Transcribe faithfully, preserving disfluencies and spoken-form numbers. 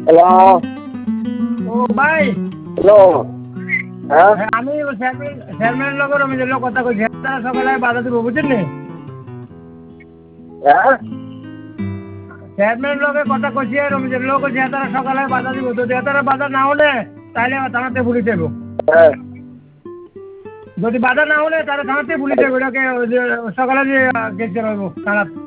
Hello. ও ভাই। Hello. হ্যাঁ আমি চেয়ারম্যানের লোক রমেশের লোক কথা কইছি, তারা সকালে বাধা দিব বুঝছেন নি? হ্যাঁ চেয়ারম্যানের লোকের কথা কইছি, রমেশের লোক কইছে তারা সকালে বাধা দিব, যদি তারা বাধা না হলে তাহলে থানাতে পুলিশ দেব। হ্যাঁ যদি বাধা না হলে তাহলে থানাতে পুলিশ দেবো, এটাকে সকালে যে গেছে থানা।